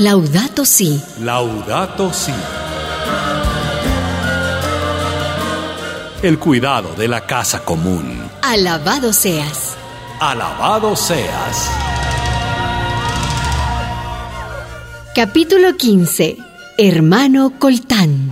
Laudato Si. Laudato Si. El cuidado de la casa común. Alabado seas. Alabado seas. Capítulo 15. Hermano Coltán.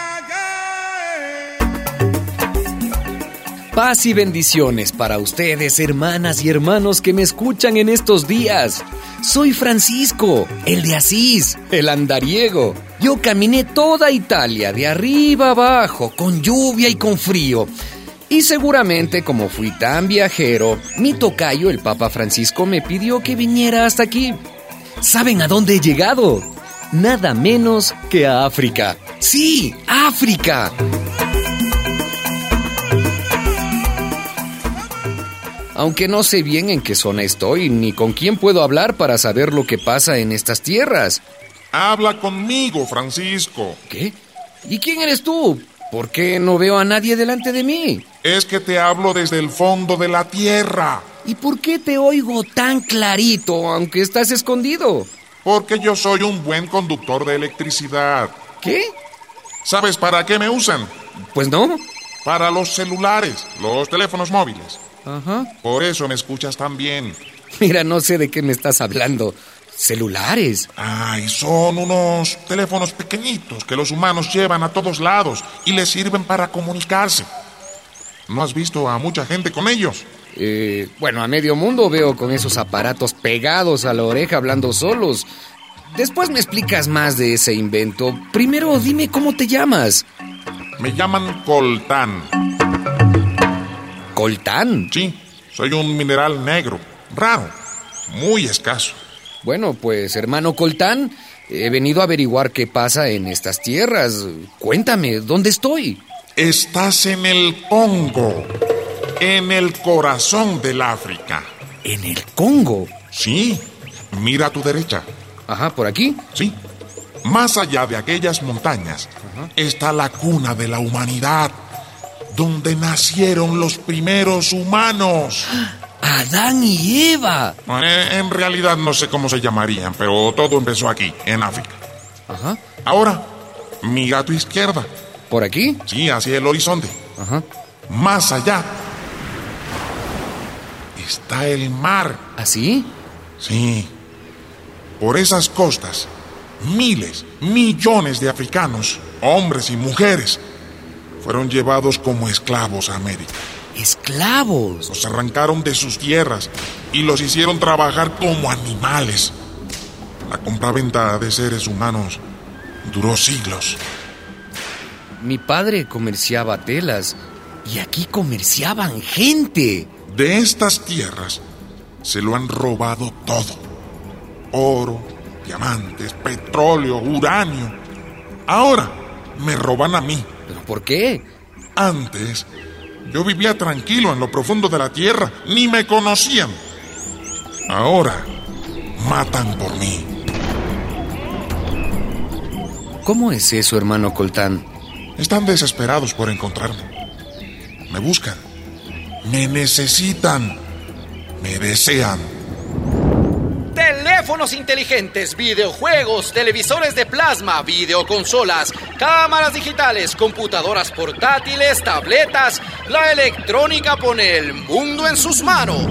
Paz y bendiciones para ustedes, hermanas y hermanos que me escuchan en estos días. Soy Francisco, el de Asís, el andariego. Yo caminé toda Italia, de arriba abajo, con lluvia y con frío. Y seguramente, como fui tan viajero, mi tocayo, el Papa Francisco, me pidió que viniera hasta aquí. ¿Saben a dónde he llegado? Nada menos que a África. ¡Sí, África! Aunque no sé bien en qué zona estoy, ni con quién puedo hablar para saber lo que pasa en estas tierras. Habla conmigo, Francisco. ¿Qué? ¿Y quién eres tú? ¿Por qué no veo a nadie delante de mí? Es que te hablo desde el fondo de la tierra. ¿Y por qué te oigo tan clarito, aunque estás escondido? Porque yo soy un buen conductor de electricidad. ¿Qué? ¿Sabes para qué me usan? Pues no. Para los celulares, los teléfonos móviles. Ajá. Por eso me escuchas tan bien. Mira, no sé de qué me estás hablando. ¿Celulares? Ay, son unos teléfonos pequeñitos que los humanos llevan a todos lados y les sirven para comunicarse. ¿No has visto a mucha gente con ellos? Bueno, a medio mundo veo con esos aparatos pegados a la oreja hablando solos. Después me explicas más de ese invento. Primero dime cómo te llamas. Me llaman coltán. ¿Coltán? Sí, soy un mineral negro, raro, muy escaso. Bueno, pues, hermano Coltán, he venido a averiguar qué pasa en estas tierras. Cuéntame, ¿dónde estoy? Estás en el Congo, en el corazón del África. ¿En el Congo? Sí, mira a tu derecha. Ajá, ¿por aquí? Sí, más allá de aquellas montañas está la cuna de la humanidad, donde nacieron los primeros humanos. ¡Adán y Eva! En realidad no sé cómo se llamarían, pero todo empezó aquí, en África. Ajá. Ahora, mira a tu izquierda. ¿Por aquí? Sí, hacia el horizonte. Ajá. Más allá está el mar. ¿Así? Sí. Por esas costas, miles, millones de africanos, hombres y mujeres, fueron llevados como esclavos a América. ¡Esclavos! Los arrancaron de sus tierras y los hicieron trabajar como animales. La compraventa de seres humanos duró siglos. Mi padre comerciaba telas y aquí comerciaban gente. De estas tierras se lo han robado todo. Oro, diamantes, petróleo, uranio. Ahora me roban a mí. ¿Pero por qué? Antes, yo vivía tranquilo en lo profundo de la tierra. Ni me conocían. Ahora, matan por mí. ¿Cómo es eso, hermano Coltán? Están desesperados por encontrarme. Me buscan. Me necesitan. Me desean. Teléfonos inteligentes, videojuegos, televisores de plasma, videoconsolas, cámaras digitales, computadoras portátiles, tabletas. La electrónica pone el mundo en sus manos.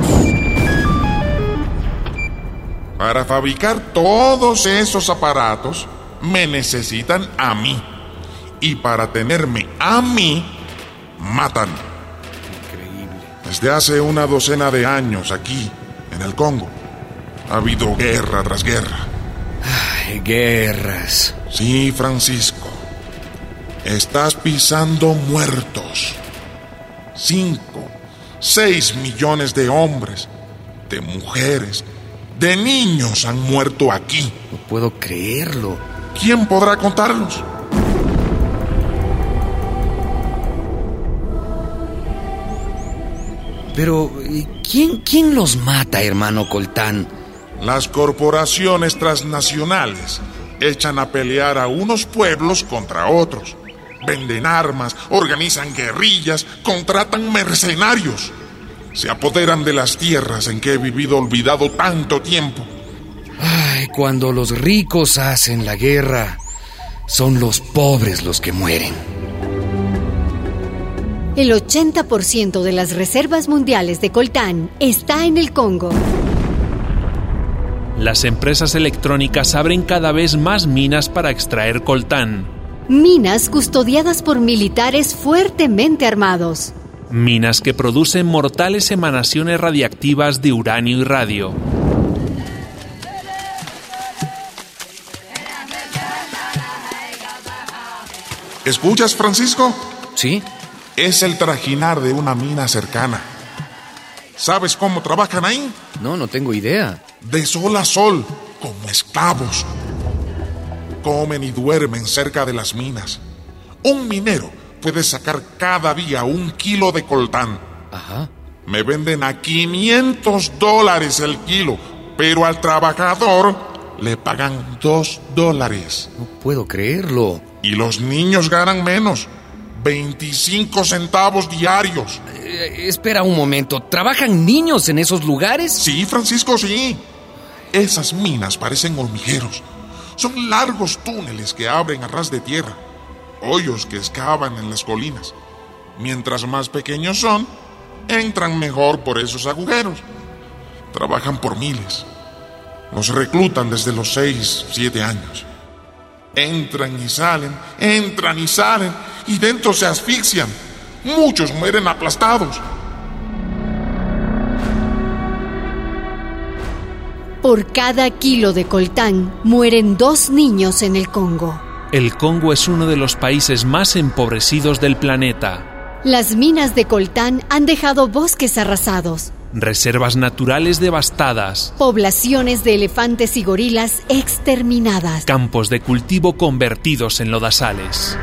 Para fabricar todos esos aparatos, me necesitan a mí. Y para tenerme a mí, matan. Increíble. Desde hace una docena de años aquí, en el Congo, ha habido guerra tras guerra. Ay, guerras. Sí, Francisco. Estás pisando muertos. 5, 6 millones de hombres, de mujeres, de niños han muerto aquí. No puedo creerlo. ¿Quién podrá contarlos? Pero, ¿quién los mata, hermano Coltán? Las corporaciones transnacionales echan a pelear a unos pueblos contra otros. Venden armas, organizan guerrillas, contratan mercenarios. Se apoderan de las tierras en que he vivido olvidado tanto tiempo. Ay, cuando los ricos hacen la guerra, son los pobres los que mueren. El 80% de las reservas mundiales de coltán está en el Congo. Las empresas electrónicas abren cada vez más minas para extraer coltán. Minas custodiadas por militares fuertemente armados. Minas que producen mortales emanaciones radiactivas de uranio y radio. ¿Escuchas, Francisco? ¿Sí? Es el trajinar de una mina cercana. ¿Sabes cómo trabajan ahí? No tengo idea. De sol a sol, como esclavos. Comen y duermen cerca de las minas. Un minero puede sacar cada día 1 kilo de coltán. Ajá. Me venden a $500 el kilo, pero al trabajador le pagan $2. No puedo creerlo. Y los niños ganan menos, 25 centavos diarios. Espera un momento, ¿trabajan niños en esos lugares? Sí, Francisco, sí. Esas minas parecen hormigueros. Son largos túneles que abren a ras de tierra, hoyos que excavan en las colinas. Mientras más pequeños son, entran mejor por esos agujeros. Trabajan por miles. Los reclutan desde los 6, 7 años. Entran y salen, y dentro se asfixian. Muchos mueren aplastados. Por cada kilo de coltán mueren 2 niños en el Congo. El Congo es uno de los países más empobrecidos del planeta. Las minas de coltán han dejado bosques arrasados, Reservas naturales devastadas, poblaciones de elefantes y gorilas exterminadas, campos de cultivo convertidos en lodazales.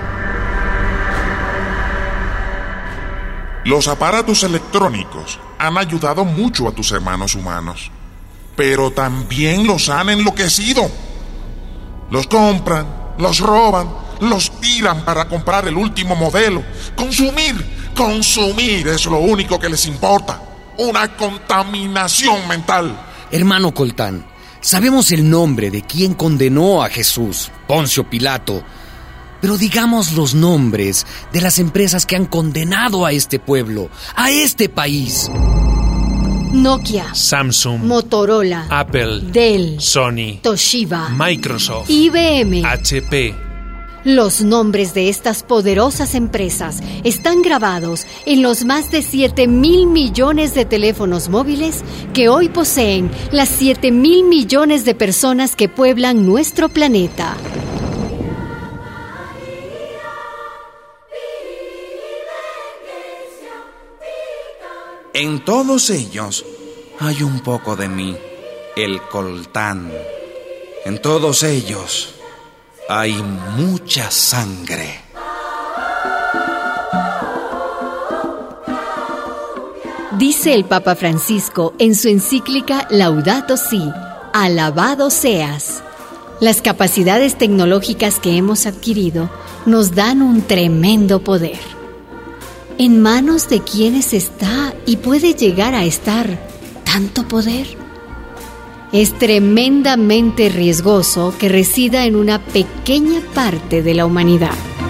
Los aparatos electrónicos han ayudado mucho a tus hermanos humanos, pero también los han enloquecido. Los compran, los roban, los tiran para comprar el último modelo. Consumir es lo único que les importa. Una contaminación mental. Hermano Coltán, sabemos el nombre de quien condenó a Jesús, Poncio Pilato, pero digamos los nombres de las empresas que han condenado a este pueblo, a este país. Nokia, Samsung, Motorola, Apple, Dell, Sony, Toshiba, Microsoft, IBM. HP. Los nombres de estas poderosas empresas están grabados en los más de 7,000 millones de teléfonos móviles que hoy poseen las 7,000 millones de personas que pueblan nuestro planeta. En todos ellos hay un poco de mí, el coltán. En todos ellos hay mucha sangre. Dice el Papa Francisco en su encíclica Laudato Si, alabado seas. Las capacidades tecnológicas que hemos adquirido nos dan un tremendo poder. ¿En manos de quiénes está y puede llegar a estar tanto poder? Es tremendamente riesgoso que resida en una pequeña parte de la humanidad.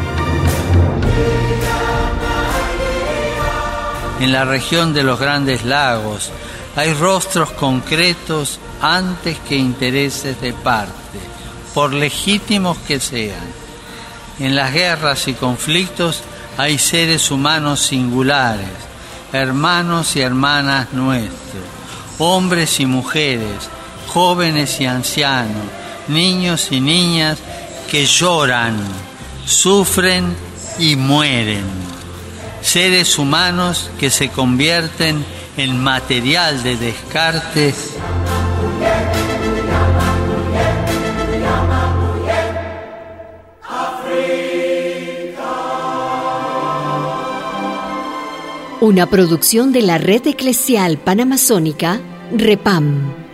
En la región de los Grandes Lagos hay rostros concretos antes que intereses de parte, por legítimos que sean. En las guerras y conflictos hay seres humanos singulares, hermanos y hermanas nuestros, hombres y mujeres, jóvenes y ancianos, niños y niñas que lloran, sufren y mueren. Seres humanos que se convierten en material de descarte. Una producción de la Red Eclesial Panamazónica, REPAM.